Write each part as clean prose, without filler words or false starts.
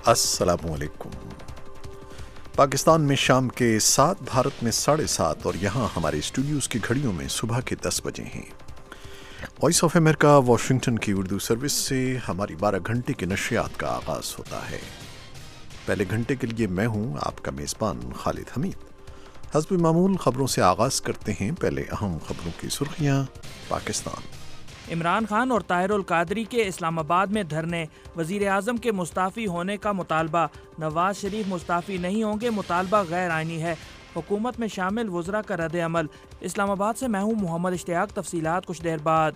السلام علیکم۔ پاکستان میں شام کے 7، بھارت میں 7:30 اور یہاں ہمارے اسٹوڈیوز کی گھڑیوں میں صبح کے 10 بجے ہیں۔ وائس آف امریکہ واشنگٹن کی اردو سروس سے ہماری 12 گھنٹے کے نشریات کا آغاز ہوتا ہے۔ پہلے گھنٹے کے لیے میں ہوں آپ کا میزبان خالد حمید۔ حسب معمول خبروں سے آغاز کرتے ہیں۔ پہلے اہم خبروں کی سرخیاں۔ پاکستان: عمران خان اور طاہر القادری کے اسلام آباد میں دھرنے، وزیر اعظم کے مستعفی ہونے کا مطالبہ، نواز شریف مستعفی نہیں ہوں گے، مطالبہ غیر آئینی ہے، حکومت میں شامل وزراء کا رد عمل۔ اسلام آباد سے میں ہوں محمد اشتیاق، تفصیلات کچھ دیر بعد۔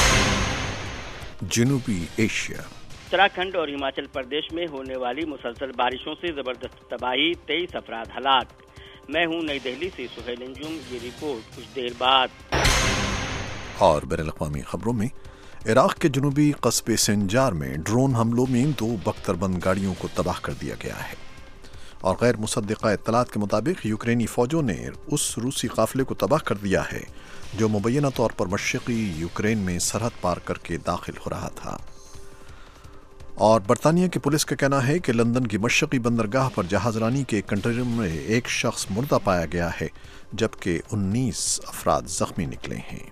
جنوبی ایشیا: اتراکھنڈ اور ہماچل پردیش میں ہونے والی مسلسل بارشوں سے زبردست تباہی، 23 افراد ہلاک۔ میں ہوں نئی دہلی سے سہیل انجم، یہ رپورٹ کچھ دیر بعد۔ اور بین الاقوامی خبروں میں عراق کے جنوبی قصبے سنجار میں ڈرون حملوں میں 2 بختربند گاڑیوں کو تباہ کر دیا گیا ہے، اور غیر مصدقہ اطلاعات کے مطابق یوکرینی فوجوں نے اس روسی قافلے کو تباہ کر دیا ہے جو مبینہ طور پر مشرقی یوکرین میں سرحد پار کر کے داخل ہو رہا تھا۔ اور برطانیہ کی پولیس کا کہنا ہے کہ لندن کی مشرقی بندرگاہ پر جہاز رانی کے کنٹینر میں ایک شخص مردہ پایا گیا ہے، جبکہ 19 افراد زخمی نکلے ہیں۔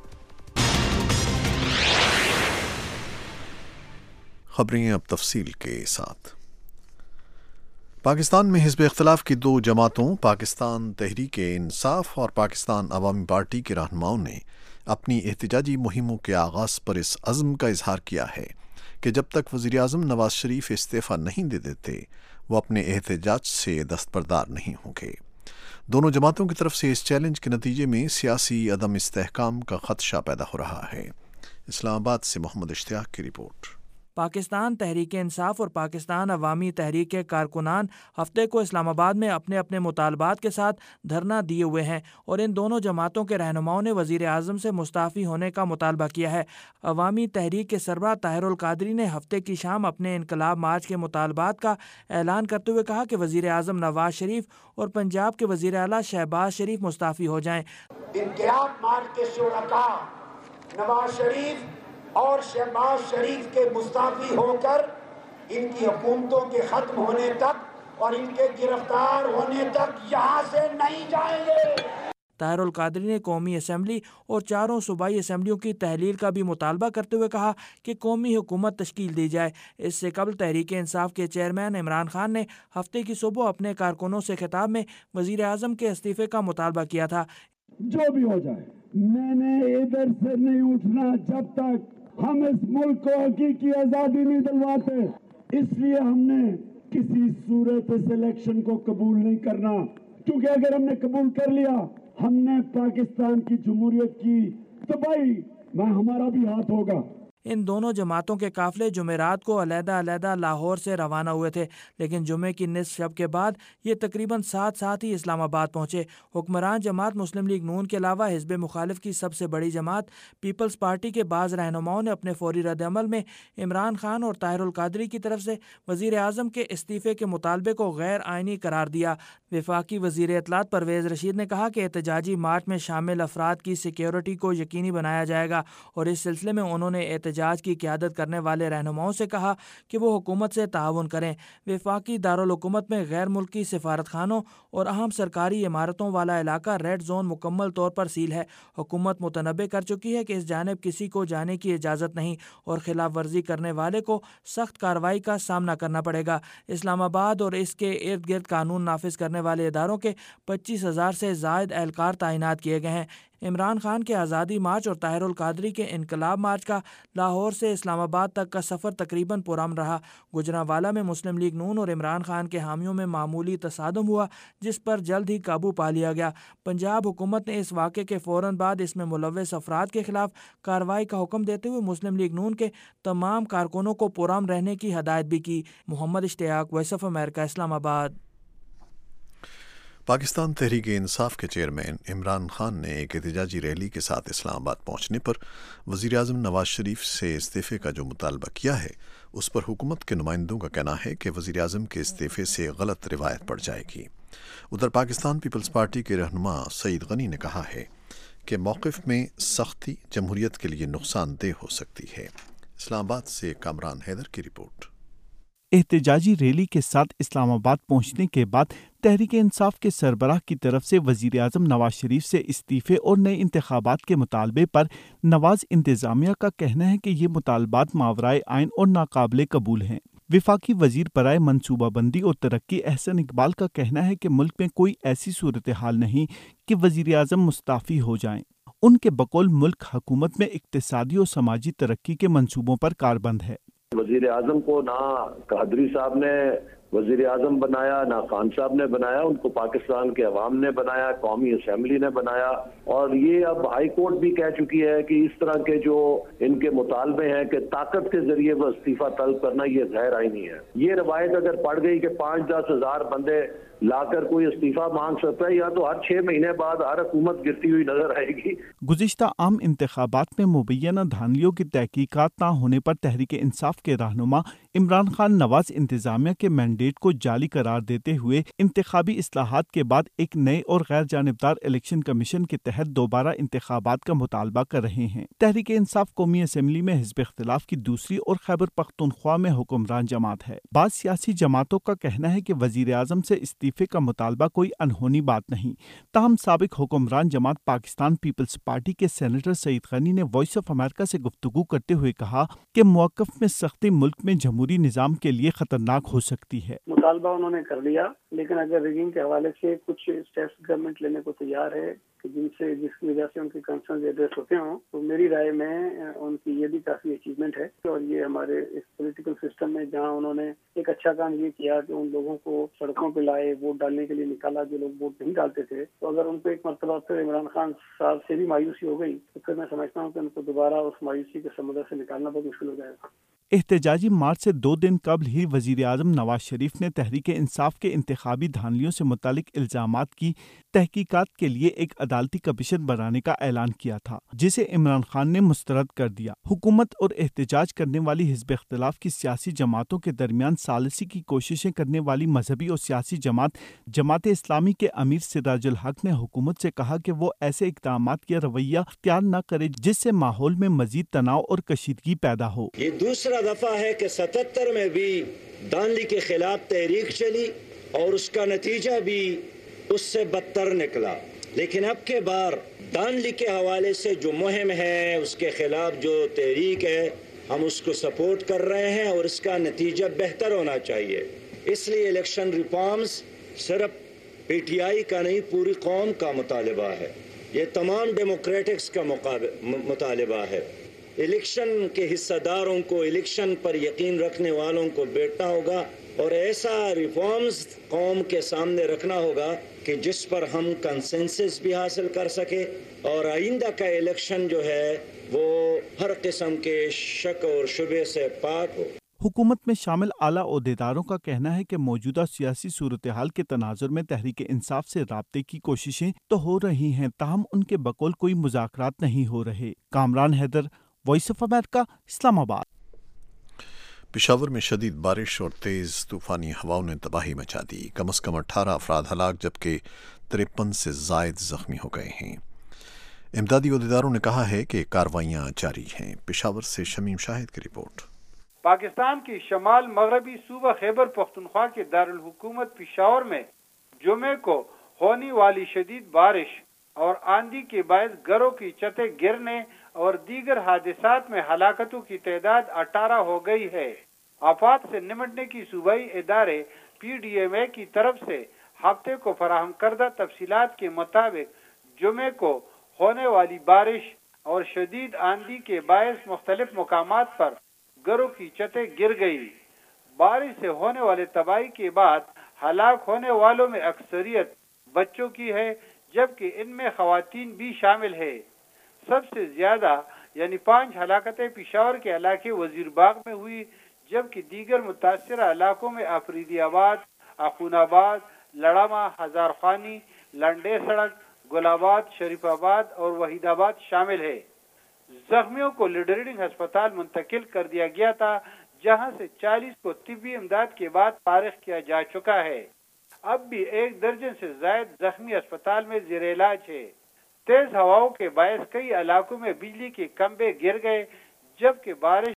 خبریں اب تفصیل کے ساتھ۔ پاکستان میں حزب اختلاف کی 2 جماعتوں، پاکستان تحریک انصاف اور پاکستان عوامی پارٹی کے رہنماؤں نے اپنی احتجاجی مہموں کے آغاز پر اس عزم کا اظہار کیا ہے کہ جب تک وزیر اعظم نواز شریف استعفیٰ نہیں دے دیتے وہ اپنے احتجاج سے دستبردار نہیں ہوں گے۔ دونوں جماعتوں کی طرف سے اس چیلنج کے نتیجے میں سیاسی عدم استحکام کا خدشہ پیدا ہو رہا ہے۔ اسلام آباد سے محمد اشتیاق کی رپورٹ۔ پاکستان تحریک انصاف اور پاکستان عوامی تحریک کے کارکنان ہفتے کو اسلام آباد میں اپنے اپنے مطالبات کے ساتھ دھرنا دیے ہوئے ہیں، اور ان دونوں جماعتوں کے رہنماؤں نے وزیر اعظم سے مستعفی ہونے کا مطالبہ کیا ہے۔ عوامی تحریک کے سربراہ طاہر القادری نے ہفتے کی شام اپنے انقلاب مارچ کے مطالبات کا اعلان کرتے ہوئے کہا کہ وزیر اعظم نواز شریف اور پنجاب کے وزیر اعلیٰ شہباز شریف مستعفی ہو جائیں۔ انقلاب مارچ کے شرکاء نواز شریف اور شہباز شریف کے مستعفی ہو کر ان کی حکومتوں کے ختم ہونے تک اور ان کے گرفتار ہونے تک یہاں سے نہیں جائیں گے۔ طاہر القادری نے قومی اسمبلی اور 4 صوبائی اسمبلیوں کی تحلیل کا بھی مطالبہ کرتے ہوئے کہا کہ قومی حکومت تشکیل دی جائے۔ اس سے قبل تحریک انصاف کے چیئرمین عمران خان نے ہفتے کی صبح اپنے کارکنوں سے خطاب میں وزیر اعظم کے استعفے کا مطالبہ کیا تھا۔ جو بھی ہو جائے، میں نے ادھر سے نہیں اٹھنا جب تک ہم اس ملک کو حقیقی آزادی نہیں دلواتے۔ اس لیے ہم نے کسی صورت اس الیکشن کو قبول نہیں کرنا، کیونکہ اگر ہم نے قبول کر لیا ہم نے پاکستان کی جمہوریت کی تباہی میں ہمارا بھی ہاتھ ہوگا۔ ان دونوں جماعتوں کے قافلے جمعرات کو علیحدہ علیحدہ لاہور سے روانہ ہوئے تھے، لیکن جمعے کی نصف شب کے بعد یہ تقریباً ساتھ ہی اسلام آباد پہنچے۔ حکمران جماعت مسلم لیگ نون کے علاوہ حزب مخالف کی سب سے بڑی جماعت پیپلز پارٹی کے بعض رہنماؤں نے اپنے فوری رد عمل میں عمران خان اور طاہر القادری کی طرف سے وزیر اعظم کے استعفے کے مطالبے کو غیر آئینی قرار دیا۔ وفاقی وزیر اطلاعات پرویز رشید نے کہا کہ احتجاجی مارچ میں شامل افراد کی سیکیورٹی کو یقینی بنایا جائے گا، اور اس سلسلے میں انہوں نے احتجاج کی قیادت کرنے والے رہنماؤں سے کہا کہ وہ حکومت سے تعاون کریں۔ وفاقی دارالحکومت میں غیر ملکی سفارت خانوں اور اہم سرکاری عمارتوں والا علاقہ ریڈ زون مکمل طور پر سیل ہے۔ حکومت متنبع کر چکی ہے کہ اس جانب کسی کو جانے کی اجازت نہیں، اور خلاف ورزی کرنے والے کو سخت کارروائی کا سامنا کرنا پڑے گا۔ اسلام آباد اور اس کے ارد گرد قانون نافذ کرنے والے اداروں کے 25,000 سے زائد اہلکار تعینات کیے گئے ہیں۔ عمران خان کے آزادی مارچ اور طاہر القادری کے انقلاب مارچ کا لاہور سے اسلام آباد تک کا سفر تقریباً پرامن رہا۔ گوجرانوالہ میں مسلم لیگ نون اور عمران خان کے حامیوں میں معمولی تصادم ہوا، جس پر جلد ہی قابو پا لیا گیا۔ پنجاب حکومت نے اس واقعے کے فوراً بعد اس میں ملوث افراد کے خلاف کارروائی کا حکم دیتے ہوئے مسلم لیگ نون کے تمام کارکنوں کو پرامن رہنے کی ہدایت بھی کی۔ محمد اشتیاق، وائس آف امریکہ، اسلام آباد۔ پاکستان تحریک انصاف کے چیئرمین عمران خان نے ایک احتجاجی ریلی کے ساتھ اسلام آباد پہنچنے پر وزیر اعظم نواز شریف سے استعفے کا جو مطالبہ کیا ہے اس پر حکومت کے نمائندوں کا کہنا ہے کہ وزیر اعظم کے استعفے سے غلط روایت پڑ جائے گی۔ ادھر پاکستان پیپلز پارٹی کے رہنما سعید غنی نے کہا ہے کہ موقف میں سختی جمہوریت کے لیے نقصان دہ ہو سکتی ہے۔ اسلام آباد سے کامران حیدر کی رپورٹ۔ احتجاجی ریلی کے ساتھ اسلام آباد پہنچنے کے بعد تحریک انصاف کے سربراہ کی طرف سے وزیر اعظم نواز شریف سے استعفے اور نئے انتخابات کے مطالبے پر نواز انتظامیہ کا کہنا ہے کہ یہ مطالبات ماورائے آئین اور ناقابل قبول ہیں۔ وفاقی وزیر برائے منصوبہ بندی اور ترقی احسن اقبال کا کہنا ہے کہ ملک میں کوئی ایسی صورتحال نہیں کہ وزیر اعظم مستعفی ہو جائیں۔ ان کے بقول ملک حکومت میں اقتصادی اور سماجی ترقی کے منصوبوں پر کاربند ہے۔ وزیر اعظم کو نہ قادری صاحب نے وزیر اعظم بنایا، نہ خان صاحب نے بنایا، ان کو پاکستان کے عوام نے بنایا، قومی اسمبلی نے بنایا، اور یہ اب ہائی کورٹ بھی کہہ چکی ہے کہ اس طرح کے جو ان کے مطالبے ہیں کہ طاقت کے ذریعے وہ استعفیٰ طلب کرنا، یہ غیر آئینی ہے۔ یہ روایت اگر پڑ گئی کہ 5-10 ہزار بندے لا کر کوئی استعفیٰ مانگ سکتا ہے، یا تو ہر 6 مہینے بعد ہر حکومت گرتی ہوئی نظر آئے گی۔ گزشتہ عام انتخابات میں مبینہ دھاندلیوں کی تحقیقات نہ ہونے پر تحریک انصاف کے رہنما عمران خان نواز انتظامیہ کے مینڈیٹ کو جعلی قرار دیتے ہوئے انتخابی اصلاحات کے بعد ایک نئے اور غیر جانبدار الیکشن کمیشن کے تحت دوبارہ انتخابات کا مطالبہ کر رہے ہیں۔ تحریک انصاف قومی اسمبلی میں حزب اختلاف کی دوسری اور خیبر پختونخوا میں حکمران جماعت ہے۔ بعض سیاسی جماعتوں کا کہنا ہے کہ وزیر اعظم سے استعفے کا مطالبہ کوئی انہونی بات نہیں، تاہم سابق حکمران جماعت پاکستان پیپلز پارٹی کے سینیٹر سعید غنی نے وائس آف امریکہ سے گفتگو کرتے ہوئے کہا کہ موقف میں سختی ملک میں جمہوری نظام کے لیے خطرناک ہو سکتی ہے۔ مطالبہ انہوں نے کر لیا، لیکن اگر رجیم کے حوالے سے کچھ اسٹیپس گورنمنٹ لینے کو تیار ہے کہ جس کی وجہ سے ان کے کنسرنز ایڈریس ہوتے ہوں، تو میری رائے میں ان کی یہ بھی کافی اچیومنٹ ہے۔ اور یہ ہمارے اس پولیٹیکل سسٹم میں جہاں انہوں نے ایک اچھا کام یہ کیا کہ ان لوگوں کو سڑکوں پہ لائے، ووٹ ڈالنے کے لیے نکالا جو لوگ ووٹ نہیں ڈالتے تھے، تو اگر ان کو ایک مرتبہ پھر عمران خان صاحب سے بھی مایوسی ہو گئی تو پھر میں سمجھتا ہوں کہ ان کو دوبارہ اس مایوسی کے سمندر سے نکالنا بہت مشکل ہو جائے گا۔ احتجاجی مارچ سے 2 دن قبل ہی وزیر اعظم نواز شریف نے تحریک انصاف کے انتخابی دھاندلیوں سے متعلق الزامات کی تحقیقات کے لیے ایک عدالتی کمیشن بنانے کا اعلان کیا تھا، جسے عمران خان نے مسترد کر دیا۔ حکومت اور احتجاج کرنے والی حزب اختلاف کی سیاسی جماعتوں کے درمیان ثالثی کی کوششیں کرنے والی مذہبی اور سیاسی جماعت اسلامی کے امیر سراج الحق نے حکومت سے کہا کہ وہ ایسے اقدامات یا رویہ اختیار نہ کرے جس سے ماحول میں مزید تناؤ اور کشیدگی پیدا ہو۔ یہ دوسرا دفعہ ہے کہ 77 میں بھی دانلی کے خلاف تحریک چلی اور اس کا نتیجہ بھی اس سے بدتر نکلا، لیکن اب کے بار دانلی کے حوالے سے جو مہم ہے، اس کے خلاف جو تحریک ہے، ہم اس کو سپورٹ کر رہے ہیں اور اس کا نتیجہ بہتر ہونا چاہیے۔ اس لیے الیکشن ریفارمز صرف پی ٹی آئی کا نہیں، پوری قوم کا مطالبہ ہے، یہ تمام ڈیموکریٹکس کا مطالبہ ہے۔ الیکشن کے حصہ داروں کو، الیکشن پر یقین رکھنے والوں کو بیٹھنا ہوگا اور ایسا ریفارمز قوم کے سامنے رکھنا ہوگا کہ جس پر ہم کنسنسس بھی حاصل کر سکے اور آئندہ کا الیکشن جو ہے وہ ہر قسم کے شک اور شبہ سے پاک ہو۔ حکومت میں شامل اعلیٰ عہدیداروں کا کہنا ہے کہ موجودہ سیاسی صورتحال کے تناظر میں تحریک انصاف سے رابطے کی کوششیں تو ہو رہی ہیں، تاہم ان کے بقول کوئی مذاکرات نہیں ہو رہے۔ Kamran Haider, Voice of America, Islamabad. Peshawar میں شدید بارش اور تیز طوفانی ہواؤں نے تباہی مچا دی۔ کم از کم 18 افراد ہلاک جبکہ 53 سے زائد زخمی ہو گئے ہیں۔ امدادی عہدیداروں نے کہا ہے کہ کارروائیاں جاری ہیں۔ پشاور سے شمیم شاہد کی رپورٹ۔ پاکستان کے شمال مغربی صوبہ خیبر پختونخوا کے دارالحکومت پشاور میں جمعے کو ہونے والی شدید بارش اور آندھی کے باعث گھروں کی چھتیں گرنے اور دیگر حادثات میں ہلاکتوں کی تعداد 18 ہو گئی ہے۔ آفات سے نمٹنے کی صوبائی ادارے پی ڈی ایم اے کی طرف سے ہفتے کو فراہم کردہ تفصیلات کے مطابق جمعے کو ہونے والی بارش اور شدید آندھی کے باعث مختلف مقامات پر گھروں کی چھتیں گر گئی۔ بارش سے ہونے والے تباہی کے بعد ہلاک ہونے والوں میں اکثریت بچوں کی ہے، جبکہ ان میں خواتین بھی شامل ہے۔ سب سے زیادہ یعنی 5 ہلاکتیں پشاور کے علاقے وزیر باغ میں ہوئی، جبکہ دیگر متاثرہ علاقوں میں آفریدی آباد، آخون آباد، لڑامہ، ہزار خوانی، لنڈے سڑک، گل آباد، شریف آباد اور وحید آباد شامل ہے۔ زخمیوں کو لیڈ ریڈنگ ہسپتال منتقل کر دیا گیا تھا، جہاں سے 40 کو طبی امداد کے بعد فارغ کیا جا چکا ہے۔ اب بھی 1 درجن سے زائد زخمی اسپتال میں زیر علاج ہے۔ تیز ہواؤں کے باعث کئی علاقوں میں بجلی کے کھمبے گر گئے، جبکہ بارش